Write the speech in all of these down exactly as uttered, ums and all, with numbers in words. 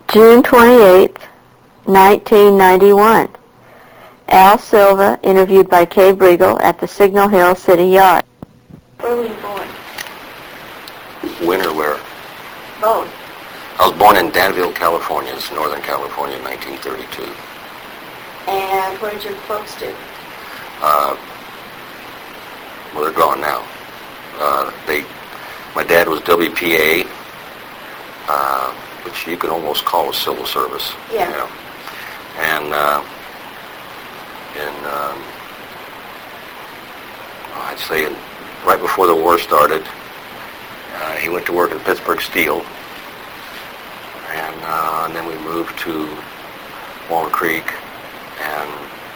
June twenty-eighth, nineteen ninety-one. Al Silva interviewed by Kay Briegel at the Signal Hill City Yard. Where were you born? When or where? Both. I was born in Danville, California. It's Northern California, in nineteen thirty-two. And what did your folks do? Uh, well, they're gone now. Uh, they, my dad was W P A, uh, which you could almost call a civil service. Yeah. You know. And uh, in, um, I'd say in, right before the war started, uh, he went to work in Pittsburgh Steel. And, uh, and then we moved to Walnut Creek, and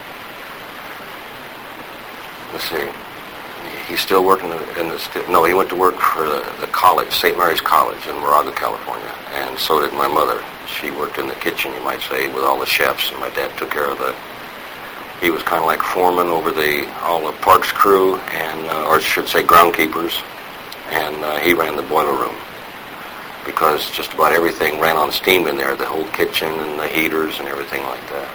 let's see, he's still working in the, st- no, he went to work for the, the college, Saint Mary's College in Moraga, California, and so did my mother. She worked in the kitchen, you might say, with all the chefs, and my dad took care of the, he was kind of like foreman over the, all the parks crew, and, uh, or I should say groundkeepers, and uh, he ran the boiler room, because just about everything ran on steam in there, the whole kitchen and the heaters and everything like that.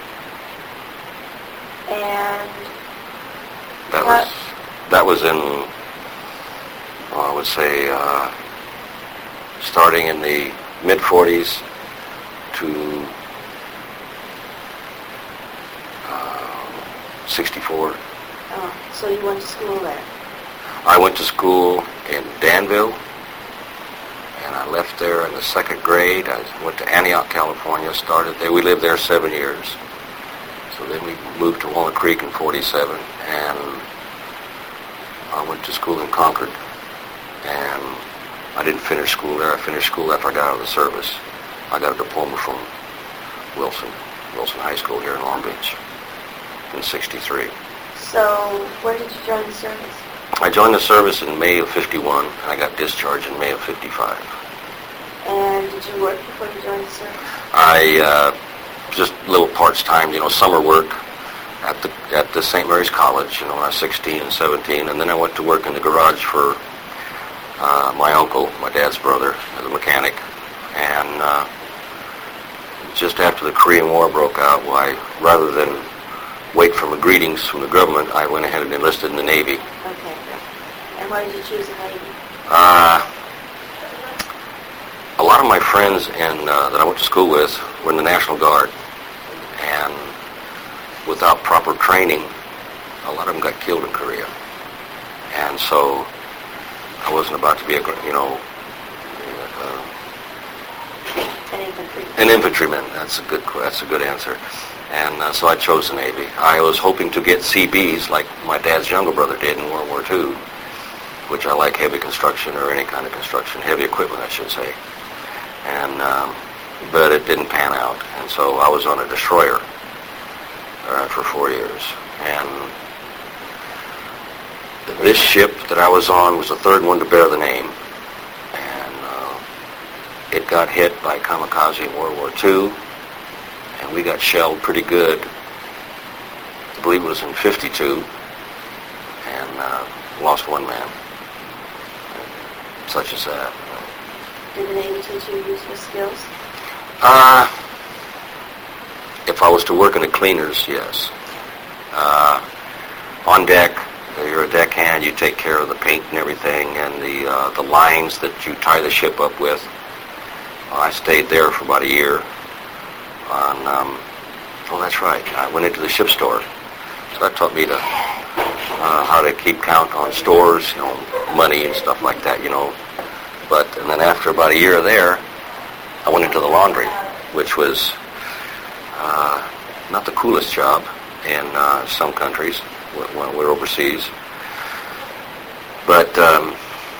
And That what? was that was in, well, I would say, uh, starting in the mid forties to uh, sixty-four. Oh, so you went to school there? I went to school in Danville, and I left there in the second grade. I went to Antioch, California, started there. We lived there seven years. So then we moved to Walnut Creek in forty-seven, and I went to school in Concord. And I didn't finish school there. I finished school after I got out of the service. I got a diploma from Wilson, Wilson High School here in Long Beach in sixty-three. So where did you join the service? I joined the service in May of fifty-one, and I got discharged in May of fifty-five. And did you work before you joined the service? I, uh, just little parts-time, you know, summer work at the at the Saint Mary's College, you know, when I was sixteen and seventeen, and then I went to work in the garage for uh, my uncle, my dad's brother, as a mechanic. And uh, just after the Korean War broke out, well, I, rather than wait for my greetings from the government, I went ahead and enlisted in the Navy. Okay. And why did you choose the Navy? Uh, a lot of my friends in, uh, that I went to school with were in the National Guard, and without proper training, a lot of them got killed in Korea. And so I wasn't about to be a, you know, uh, An infantry. an infantryman. That's a good, that's a good answer. And uh, so I chose the Navy. I was hoping to get C Bs like my dad's younger brother did in World War Two, which I like heavy construction, or any kind of construction, heavy equipment, I should say. And um, but it didn't pan out, and so I was on a destroyer uh, for four years. And this ship that I was on was the third one to bear the name, and uh, it got hit by kamikaze in World War Two, and we got shelled pretty good. I believe it was in fifty-two, and uh, lost one man. Such as that. Did the Navy teach you useful skills? Uh, if I was to work in the cleaners, yes. Uh, on deck, you're a deckhand, you take care of the paint and everything, and the uh, the lines that you tie the ship up with. I stayed there for about a year. On, um, oh, that's right, I went into the ship store. So that taught me to uh, how to keep count on stores, you know, money and stuff like that, you know. But, and then after about a year there, I went into the laundry, which was uh, not the coolest job in uh, some countries when we're overseas. But um,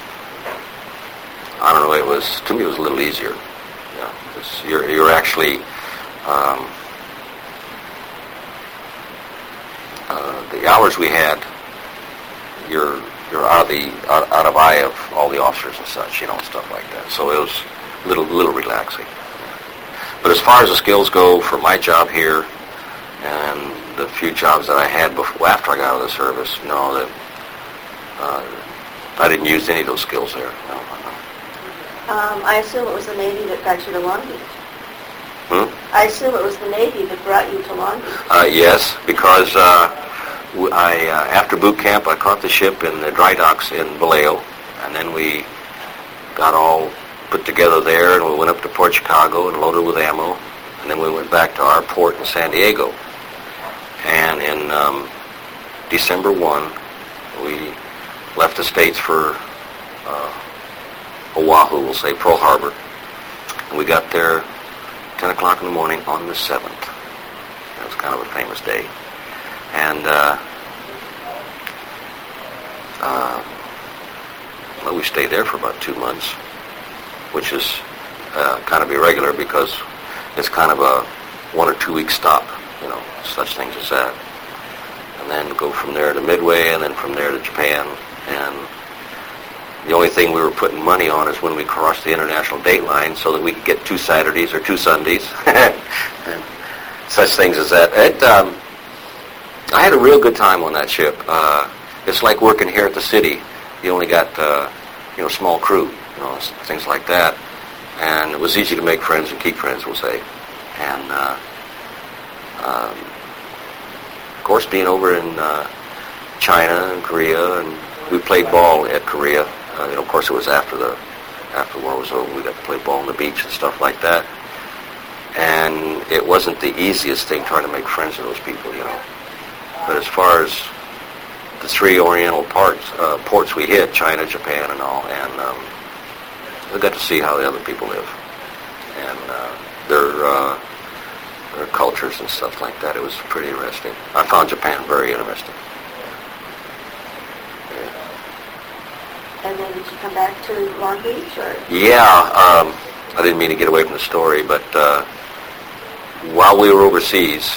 I don't know, it was, to me it was a little easier. You know, it's, you're, you're actually, um, uh, the hours we had, you're you're out of the out, out of eye of all the officers and such, you know, and stuff like that. So it was a little little relaxing. But as far as the skills go for my job here and the few jobs that I had before after I got out of the service, no, that uh, I didn't use any of those skills there. No, no. Um, I assume it was the Navy that got you to Long Beach. Hmm? I assume it was the Navy that brought you to Long Beach. Uh, yes, because uh, w- I uh, after boot camp, I caught the ship in the dry docks in Vallejo, and then we got all put together there, and we went up to Port Chicago and loaded with ammo, and then we went back to our port in San Diego. And in um, December first, we left the States for uh, Oahu, we'll say Pearl Harbor. And we got there ten o'clock in the morning on the seventh. That was kind of a famous day. And uh, uh, well, we stayed there for about two months, which is uh, kind of irregular because it's kind of a one or two week stop, you know, such things as that. And then go from there to Midway, and then from there to Japan. And the only thing we were putting money on is when we crossed the international date line so that we could get two Saturdays or two Sundays. And such things as that. It, um, I had a real good time on that ship. Uh, it's like working here at the city. You only got, uh, you know, small crew, you know, things like that. And it was easy to make friends and keep friends, we'll say. And, uh, um, of course, being over in uh, China and Korea, and we played ball at Korea. Uh, you know, of course, it was after the after the war was over. We got to play ball on the beach and stuff like that. And it wasn't the easiest thing trying to make friends with those people, you know. But as far as the three Oriental parts, uh, ports we hit, China, Japan, and all, and um, we got to see how the other people live and uh, their uh, their cultures and stuff like that. It was pretty interesting. I found Japan very interesting. And then did you come back to Long Beach, or? Yeah, um, I didn't mean to get away from the story, but uh, while we were overseas,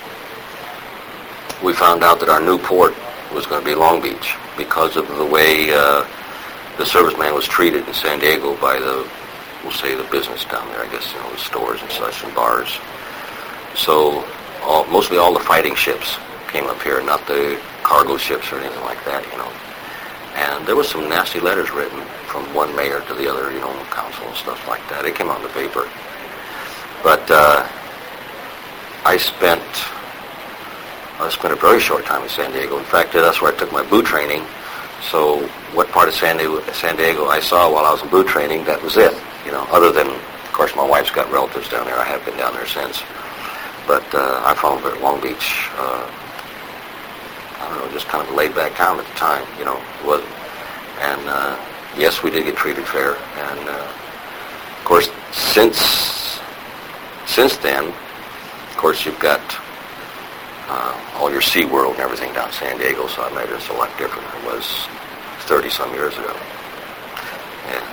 we found out that our new port was going to be Long Beach because of the way uh, the serviceman was treated in San Diego by the, we'll say, the business down there, I guess, you know, the stores and such and bars. So all, mostly all the fighting ships came up here, not the cargo ships or anything like that, you know. And there was some nasty letters written from one mayor to the other, you know, council and stuff like that. It came out in the paper. But uh, I spent I spent a very short time in San Diego. In fact, that's where I took my boot training. So what part of San Diego, San Diego I saw while I was in boot training, that was it. You know, other than, of course, my wife's got relatives down there. I have been down there since. But uh, I found that Long Beach, uh, I don't know, just kind of a laid-back town at the time, you know, it wasn't. And, uh, yes, we did get treated fair. And, uh, of course, since since then, of course, you've got uh, all your SeaWorld and everything down in San Diego, so I imagine it's a lot different than it was thirty-some years ago. Yeah.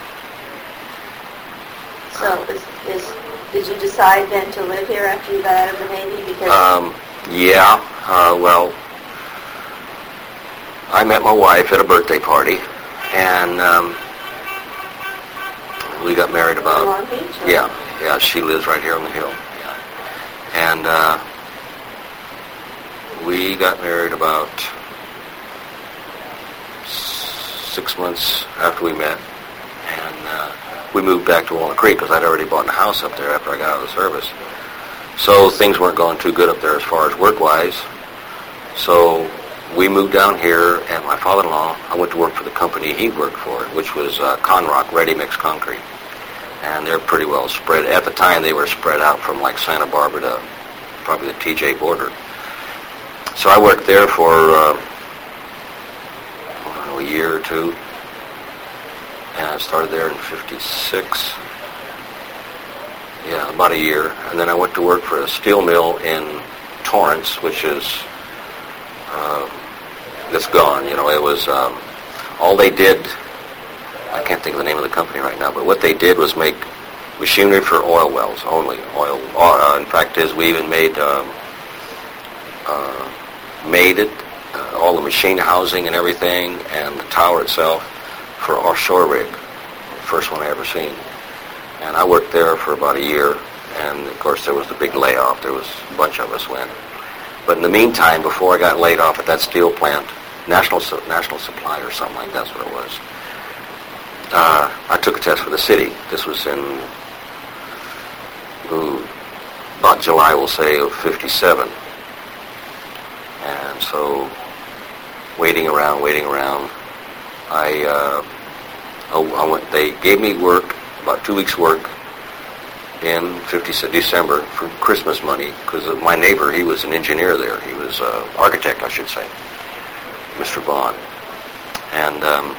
So is, is, did you decide then to live here after you got out of the Navy? Because Um, yeah, uh, well, I met my wife at a birthday party, and um, we got married in about, Long Beach? or- yeah, yeah, she lives right here on the hill. Yeah. And uh, we got married about six months after we met, and uh, we moved back to Walnut Creek because I'd already bought a house up there after I got out of the service. So things weren't going too good up there as far as work-wise. So we moved down here, and my father-in-law, I went to work for the company he worked for, which was uh, Conrock Ready Mix Concrete. And they're pretty well spread. At the time, they were spread out from like Santa Barbara to probably the T J border. So I worked there for uh, I don't know, a year or two. And I started there in fifty-six. Yeah, about a year. And then I went to work for a steel mill in Torrance, which is, uh, it's gone. You know, it was, um, all they did, I can't think of the name of the company right now, but what they did was make machinery for oil wells only. Oil. Uh, in fact, is we even made um, uh, made it, uh, all the machine housing and everything, and the tower itself for offshore rig. First one I ever seen. And I worked there for about a year, and of course there was the big layoff. There was a bunch of us went. But in the meantime, before I got laid off at that steel plant, National Su- National Supply or something like that's what it was, uh, I took a test for the city. This was in ooh, about July, we'll say, of fifty-seven. And so, waiting around, waiting around, I, uh, oh, I went, they gave me work, about two weeks' work, in fifty, December for Christmas money, because my neighbor, he was an engineer there. He was an architect, I should say, Mister Bond. And um,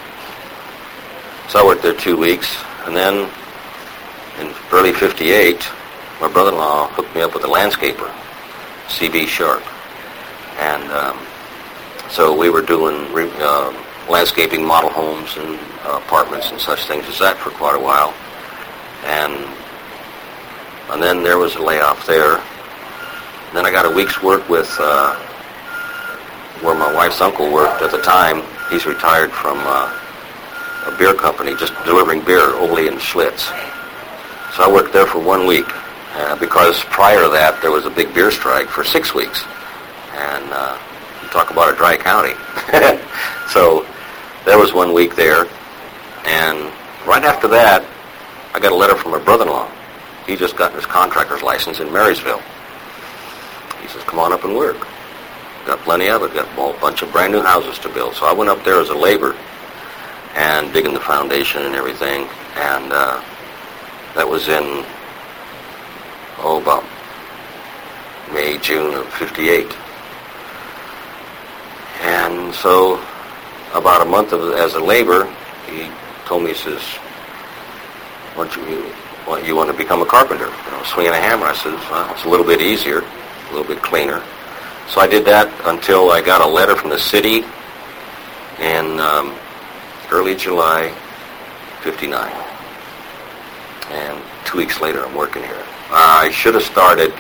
so I worked there two weeks, and then in early fifty-eight, my brother-in-law hooked me up with a landscaper, C B Sharp. And um, so we were doing uh, landscaping model homes and uh, apartments and such things as that for quite a while. And and then there was a layoff there. And then I got a week's work with uh, where my wife's uncle worked at the time. He's retired from uh, a beer company, just delivering beer, Ole and Schlitz. So I worked there for one week uh, because prior to that there was a big beer strike for six weeks. And uh, you talk about a dry county. So there was one week there. And right after that, I got a letter from my brother-in-law. He just got his contractor's license in Marysville. He says, come on up and work. Got plenty of it. Got a bunch of brand new houses to build. So I went up there as a laborer and digging the foundation and everything. And uh, that was in, oh, about May, June of fifty-eight. And so about a month of, as a laborer, he told me, he says, why don't you, why, you want to become a carpenter, you know, swinging a hammer? I said, well, it's a little bit easier, a little bit cleaner. So I did that until I got a letter from the city in um, early July fifty-nine. And two weeks later, I'm working here. Uh, I should have started,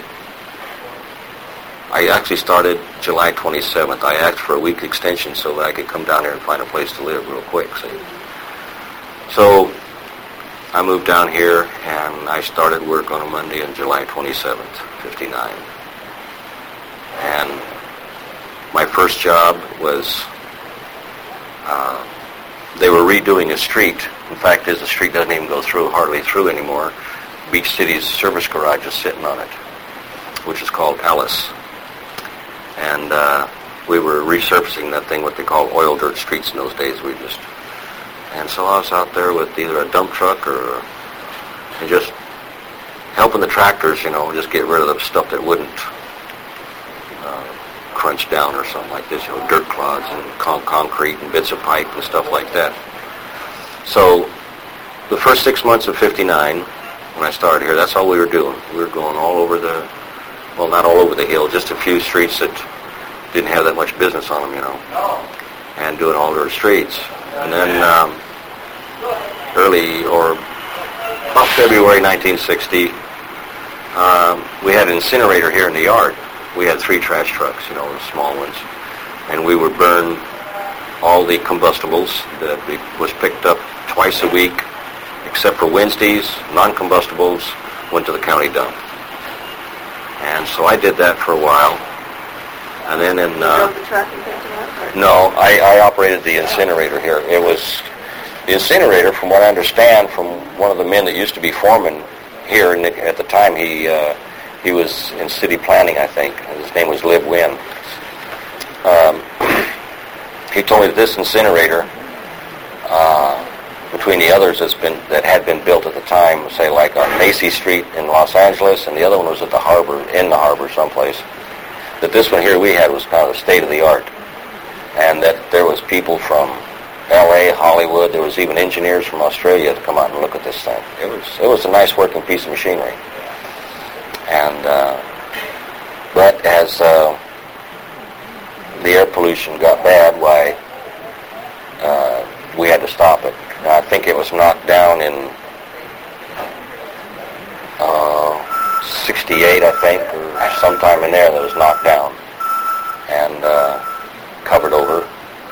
I actually started July twenty-seventh. I asked for a week extension so that I could come down here and find a place to live real quick. See? So I moved down here, and I started work on a Monday on July twenty-seventh, fifty-nine. And my first job was, uh, they were redoing a street. In fact, as the street doesn't even go through, hardly through anymore. Beach City's service garage is sitting on it, which is called Ellis. And uh, we were resurfacing that thing, what they call oil dirt streets in those days. We just, and so I was out there with either a dump truck or, and just helping the tractors, you know, just get rid of the stuff that wouldn't uh, crunch down or something like this, you know, dirt clods and con- concrete and bits of pipe and stuff like that. So the first six months of fifty-nine, when I started here, that's all we were doing. We were going all over the, well, not all over the hill, just a few streets that didn't have that much business on them, you know, and doing all dirt streets. And then um, early, or about February nineteen sixty, um, we had an incinerator here in the yard. We had three trash trucks, you know, the small ones, and we would burn all the combustibles that we, was picked up twice a week, except for Wednesdays. Non-combustibles went to the county dump. And so I did that for a while. And then in... You Uh, drove the truck and picked them up? Or? no, I, I operated the incinerator here. It was... The incinerator, from what I understand, from one of the men that used to be foreman here, and at the time he uh, he was in city planning, I think. His name was Liv Wynn. Um, he told me that this incinerator, uh, between the others that's been that had been built at the time, say like on Macy Street in Los Angeles, and the other one was at the harbor, in the harbor someplace, that this one here we had was kind of the state of the art, and that there was people from L A, Hollywood, there was even engineers from Australia to come out and look at this thing. It was it was a nice working piece of machinery. And uh, but as uh, the air pollution got bad, why uh, we had to stop it. Now, I think it was knocked down in uh, sixty-eight, I think, or sometime in there that was knocked down and uh, covered over.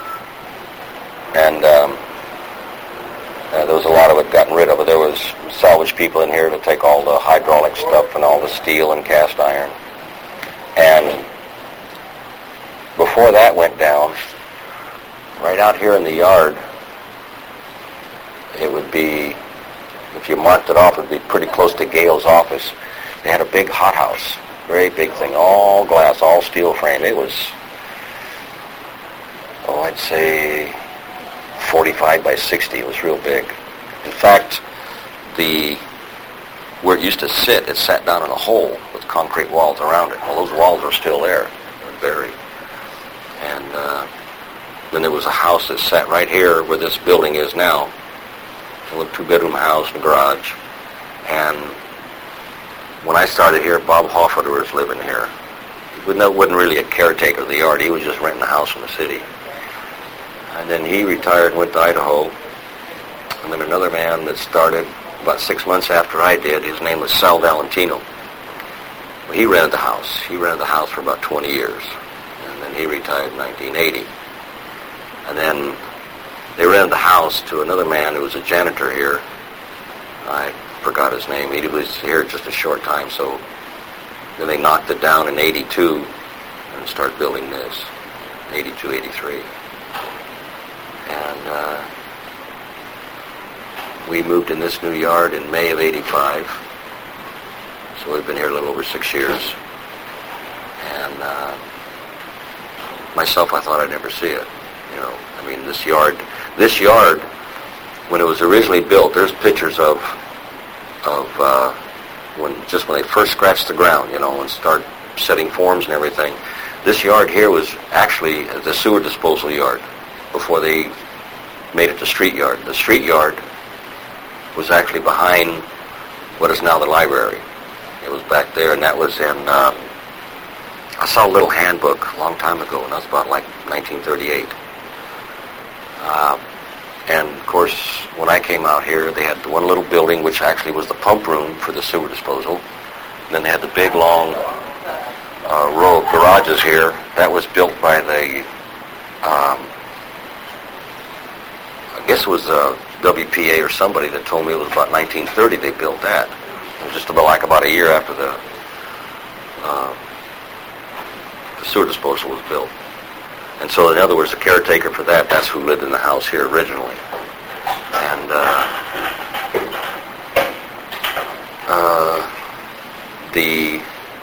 And um, uh, there was a lot of it gotten rid of. There was salvage people in here to take all the hydraulic stuff and all the steel and cast iron. And before that went down, right out here in the yard, it would be if you marked it off, it would be pretty close to Gale's office. They had a big hothouse, very big thing, all glass, all steel frame. It was, oh, I'd say forty-five by sixty. It was real big. In fact, the where it used to sit, it sat down in a hole with concrete walls around it. Well, those walls are still there. They're buried. And uh, then there was a house that sat right here where this building is now. A little two-bedroom house and garage. And when I started here, Bob Hoffader was living here. He wasn't really a caretaker of the yard. He was just renting a house in the city. And then he retired and went to Idaho. And then another man that started about six months after I did, his name was Sal Valentino. Well, he rented the house. He rented the house for about twenty years. And then he retired in nineteen eighty. And then they rented the house to another man who was a janitor here. I forgot his name. He was here just a short time, so then they knocked it down in eighty-two and started building this, eighty-two, eighty-three. And uh, we moved in this new yard in May of eighty-five, so we've been here a little over six years. And uh, myself, I thought I'd never see it. You know, I mean, this yard, this yard, when it was originally built, there's pictures of, of uh, when just when they first scratched the ground, you know, and start setting forms and everything. This yard here was actually the sewer disposal yard before they made it the street yard. The street yard was actually behind what is now the library. It was back there, and that was in, um, I saw a little handbook a long time ago, and that was about like nineteen thirty-eight. Uh, and, of course, when I came out here, they had one little building, which actually was the pump room for the sewer disposal. And then they had the big, long uh, row of garages here. That was built by the, um, I guess it was uh, W P A or somebody that told me it was about nineteen thirty they built that. It was just about like about a year after the, uh, the sewer disposal was built. And so, in other words, the caretaker for that, that's who lived in the house here originally. And uh, uh, the,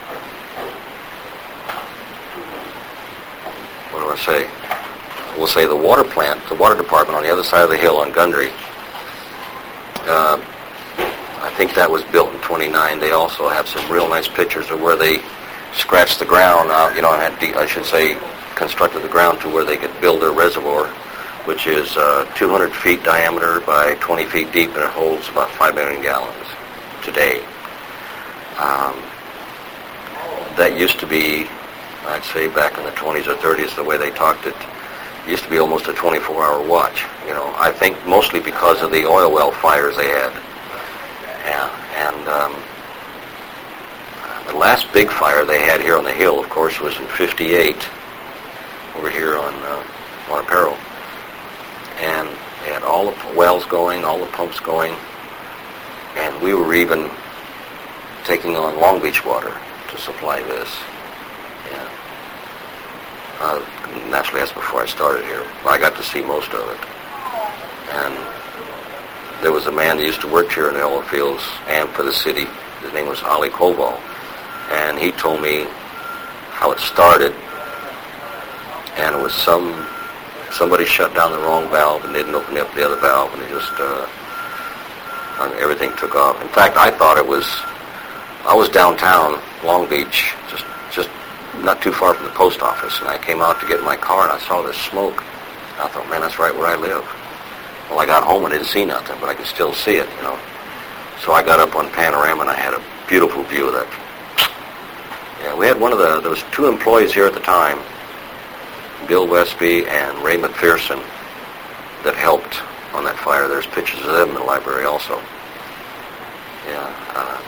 what do I say? We'll say the water plant, the water department on the other side of the hill on Gundry, uh, I think that was built in twenty-nine. They also have some real nice pictures of where they scratched the ground out, you know, and had, de- I should say, constructed the ground to where they could build their reservoir, which is uh, two hundred feet diameter by twenty feet deep, and it holds about five million gallons today. Um, that used to be, I'd say back in the twenties or thirties, the way they talked it, it used to be almost a twenty-four hour watch. You know, I think mostly because of the oil well fires they had. Yeah, and um, the last big fire they had here on the hill, of course, was in fifty-eight. Over here on uh, on Apparel, and they had all the wells going, all the pumps going, and we were even taking on Long Beach water to supply this. Yeah. Uh, naturally, that's before I started here. Well, I got to see most of it. And there was a man that used to work here in the oil fields and for the city. His name was Ali Koval, and he told me how it started. And it was some, somebody shut down the wrong valve and didn't open up the other valve, and it just, uh, and everything took off. In fact, I thought it was, I was downtown, Long Beach, just, just not too far from the post office, and I came out to get in my car, and I saw this smoke. And I thought, man, that's right where I live. Well, I got home and didn't see nothing, but I could still see it, you know. So I got up on Panorama, and I had a beautiful view of that. Yeah, we had one of the, there was two employees here at the time, Bill Westby and Ray McPherson, that helped on that fire. There's pictures of them in the library also. Yeah. Uh,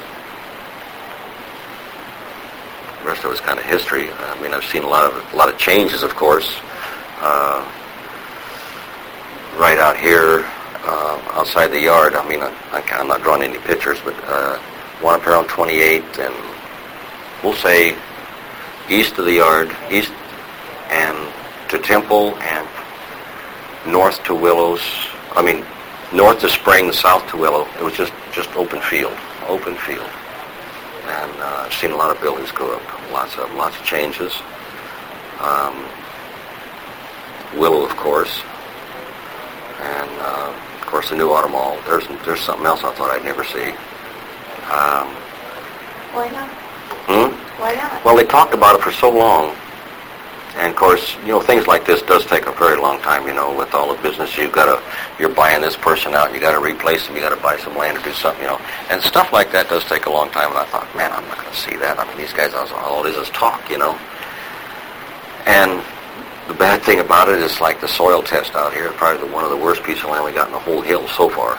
the rest of it's kind of history. I mean, I've seen a lot of a lot of changes, of course. Uh, right out here, uh, outside the yard. I mean, I, I'm not drawing any pictures, but uh, one up here on twenty-eight, and we'll say east of the yard, east and to Temple and north to Willows, I mean, north to Spring, south to Willow, it was just, just open field, open field. And uh, I've seen a lot of buildings go up, lots of lots of changes. Um, Willow, of course, and uh, of course the new Auto Mall. There's there's something else I thought I'd never see. Um, Why not? hmm? Why not? Well, they talked about it for so long, and of course, you know, things like this does take a very long time. You know, with all the business, you've got to, you're buying this person out, you got to replace them, you got to buy some land to do something, you know, and stuff like that does take a long time. And I thought, man, I'm not going to see that. I mean, these guys, all it is is talk, you know. And the bad thing about it is like the soil test out here, probably the, one of the worst pieces of land we got in the whole hill so far.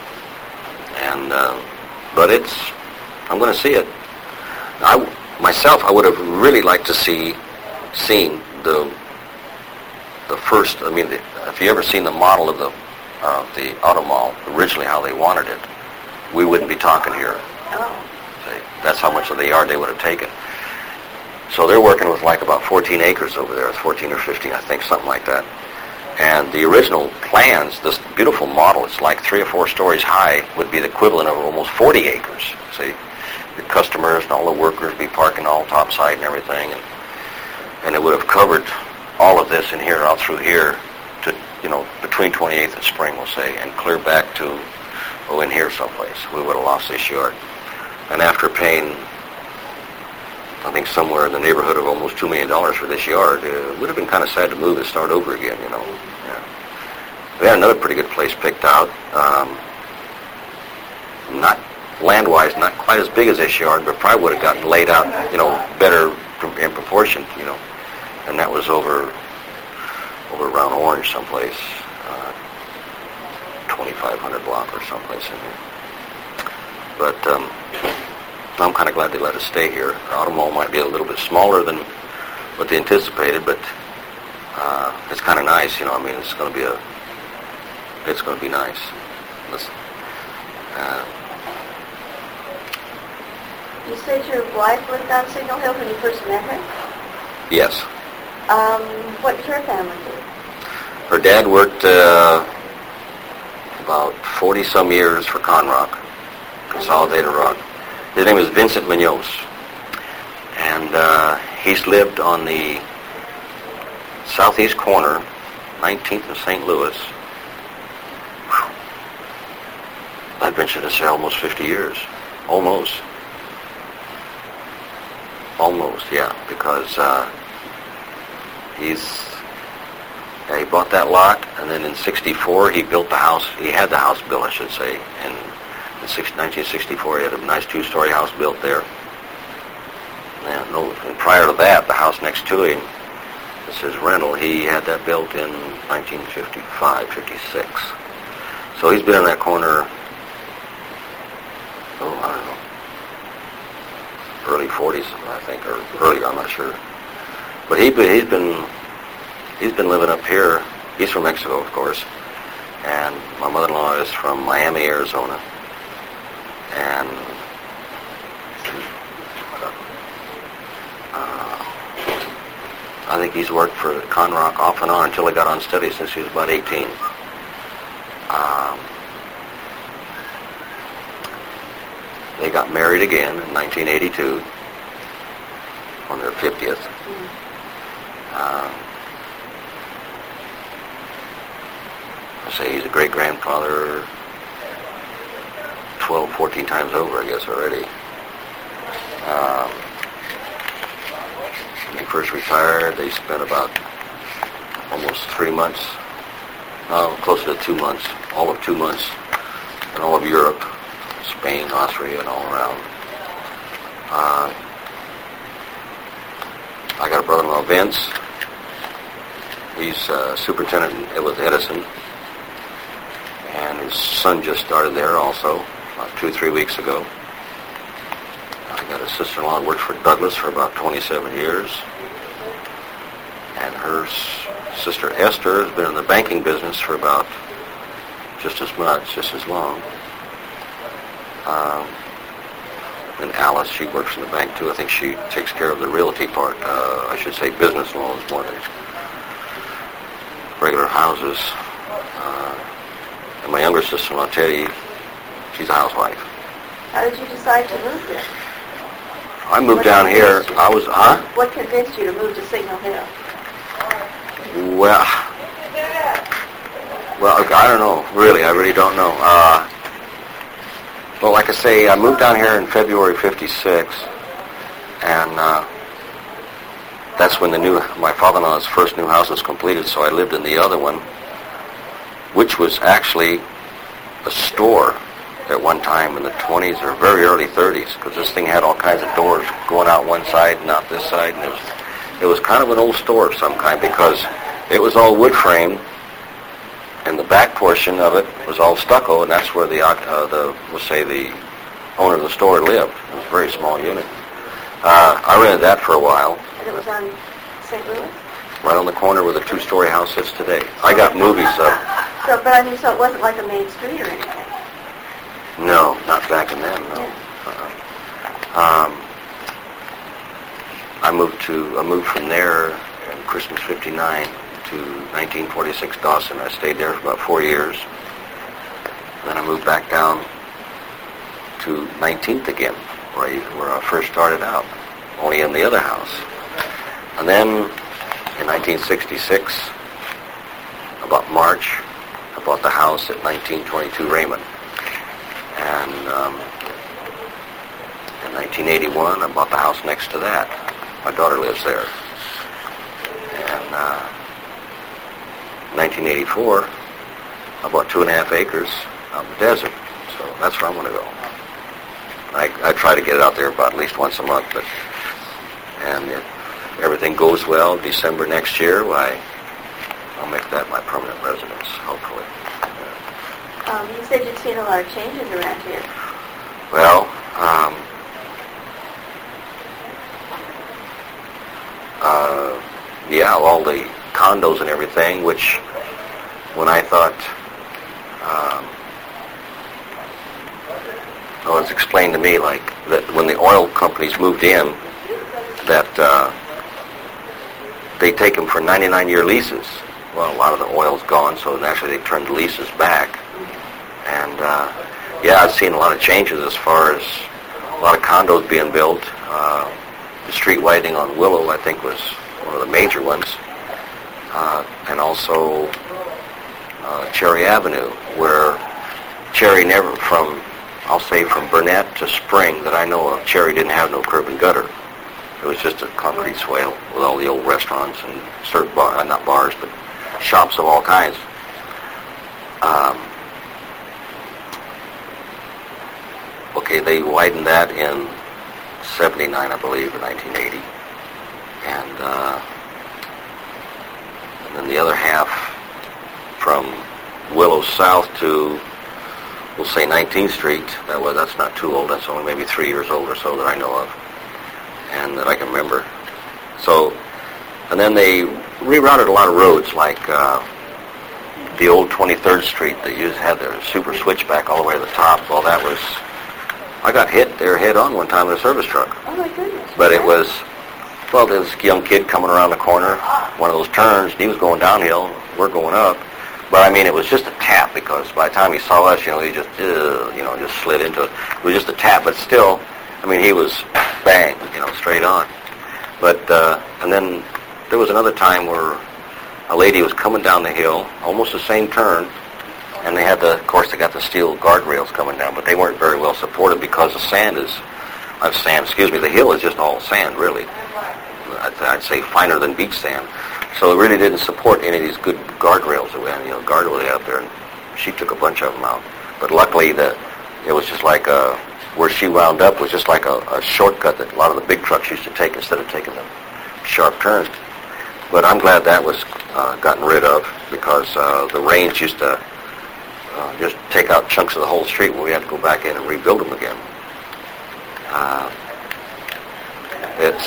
And uh, but it's, I'm going to see it. I myself, I would have really liked to see, seen the the first. I mean, the, if you ever seen the model of the uh, the Auto Mall originally, how they wanted it, we wouldn't be talking here. Oh. See, that's how much of the yard they would have taken. So they're working with like about fourteen acres over there, fourteen or fifteen, I think, something like that. And the original plans, this beautiful model, it's like three or four stories high, would be the equivalent of almost forty acres. See, the customers and all the workers be parking all topside and everything, and and it would have covered all of this in here, out through here, to, you know, between twenty-eighth and Spring, we'll say, and clear back to, oh, in here someplace. We would have lost this yard. And after paying, I think somewhere in the neighborhood of almost two million dollars for this yard, it would have been kind of sad to move and start over again, you know. Yeah. We had another pretty good place picked out. Um, not land-wise, not quite as big as this yard, but probably would have gotten laid out, you know, better in proportion, you know. And that was over over around Orange someplace, uh, twenty-five hundred block or someplace in here. But um, I'm kind of glad they let us stay here. The Auto Mall might be a little bit smaller than what they anticipated, but uh, it's kind of nice, you know. I mean, it's going to be a, it's going to be nice. Listen, uh, You said your wife lived on Signal Hill when you first met her? yes. Um, what did her family do? Her dad worked uh, about forty-some years for Conrock, Consolidated Rock. His name is Vincent Munoz, and uh, he's lived on the southeast corner, nineteenth and Saint Louis. Whew. I'd venture to say almost fifty years. Almost. Almost, yeah, because uh, he's, yeah, he bought that lot, and then in sixty-four he built the house. He had the house built, I should say, and in nineteen sixty-four he had a nice two-story house built there. And, no, and prior to that, the house next to him, it's his rental, he had that built in nineteen fifty-five, fifty-six. So he's been in that corner, oh, I don't know, early forties, I think, or earlier, I'm not sure. But he, he's been he's been living up here. He's from Mexico, of course, and my mother-in-law is from Miami, Arizona. And uh, I think he's worked for Conrock off and on until he got unsteady since he was about eighteen. Um, they got married again in nineteen eighty-two on their fiftieth. Um, I say he's a great-grandfather twelve, fourteen times over, I guess, already. Um, when they first retired, they spent about almost three months, no, closer to two months, all of two months in all of Europe, Spain, Austria, and all around. Uh, I got a brother-in-law, Vince. He's uh, superintendent with Edison, and his son just started there also, about two, three weeks ago. I got a sister-in-law who worked for Douglas for about twenty-seven years, and her s- sister Esther has been in the banking business for about just as much, just as long. Um, and Alice, she works in the bank too. I think she takes care of the realty part. Uh, I should say business loans more than regular houses. Uh, And my younger sister, I'll tell you, she's a housewife. How did you decide to move there? I moved What down here. convinced you? I was, huh? What convinced you to move to Signal Hill? Well, well, I don't know. Really, I really don't know. Uh, well, like I say, I moved down here in February fifty-six, and uh, that's when the new my father-in-law's first new house was completed. So I lived in the other one, which was actually a store at one time in the twenties or very early thirties, because this thing had all kinds of doors going out one side and out this side, and it was it was kind of an old store of some kind because it was all wood framed, and the back portion of it was all stucco, and that's where the uh, the we'll say the owner of the store lived. It was a very small unit. Uh, I rented that for a while. And it was on Saint Louis? Right on the corner where the two-story house sits today. I got movies up. So, but I mean, so it wasn't like a main street or anything? No, not back in then, no. Uh-uh. Um, I moved to I moved from there in Christmas fifty-nine to nineteen forty-six Dawson. I stayed there for about four years. Then I moved back down to nineteenth again, where I, where I first started out, only in the other house. And then in nineteen sixty-six, about March, I bought the house at nineteen twenty-two Raymond. And um, in nineteen eighty-one, I bought the house next to that. My daughter lives there. And uh, nineteen eighty-four, I bought two and a half acres out in the desert. So that's where I'm going to go. I, I try to get it out there about at least once a month. But and if everything goes well, December next year, why, I'll make that my permanent residence, hopefully. Um, you said you'd seen a lot of changes around here. Well, um, uh, yeah, all the condos and everything, which when I thought, um, well, it was explained to me like that when the oil companies moved in, that uh, they take them for ninety-nine year leases. Well, a lot of the oil's gone, so naturally they turned the leases back. And, uh, yeah, I've seen a lot of changes as far as a lot of condos being built. Uh, the street widening on Willow, I think, was one of the major ones. Uh, and also uh, Cherry Avenue, where Cherry never, from, I'll say from Burnett to Spring, that I know of, Cherry didn't have no curb and gutter. It was just a concrete swale with all the old restaurants and served bar, uh, not bars, but shops of all kinds. Um, Okay, they widened that in seventy-nine, I believe, or nineteen eighty. And, uh, and then the other half from Willow South to, we'll say, nineteenth Street. That was, that's not too old. That's only maybe three years old or so that I know of and that I can remember. So, and then they rerouted a lot of roads, like uh, the old twenty-third Street that used to have their super switchback all the way to the top. Well, that was... I got hit there head on one time in a service truck. Oh, my goodness. But it was, well, there was a young kid coming around the corner, one of those turns, and he was going downhill, we're going up. But, I mean, it was just a tap, because by the time he saw us, you know, he just, uh, you know, just slid into it. It was just a tap, but still, I mean, he was bang, you know, straight on. But, uh, and then there was another time where a lady was coming down the hill, almost the same turn, and they had the, of course, they got the steel guardrails coming down, but they weren't very well supported because the sand is, uh, sand, excuse me, the hill is just all sand, really. I'd, I'd say finer than beach sand. So it really didn't support any of these good guardrails that we had, you know, guardrails out there, and she took a bunch of them out. But luckily, the, it was just like a, where she wound up was just like a, a shortcut that a lot of the big trucks used to take instead of taking the sharp turns. But I'm glad that was uh, gotten rid of, because uh, the rains used to Uh, just take out chunks of the whole street where we had to go back in and rebuild them again. Uh, it's,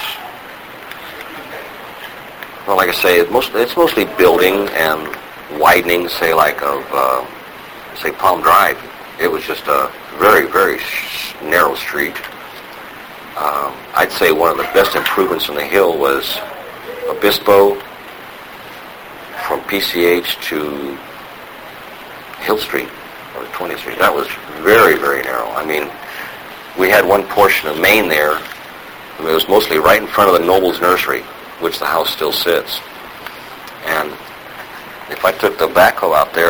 well, like I say, it's mostly, it's mostly building and widening, say, like of, uh, say, Palm Drive. It was just a very, very sh- narrow street. Um, I'd say one of the best improvements on the hill was Obispo from P C H to Hill Street or twentieth Street. That was very, very narrow. I mean, we had one portion of Main there. I mean, it was mostly right in front of the Noble's Nursery, which the house still sits. And if I took the backhoe out there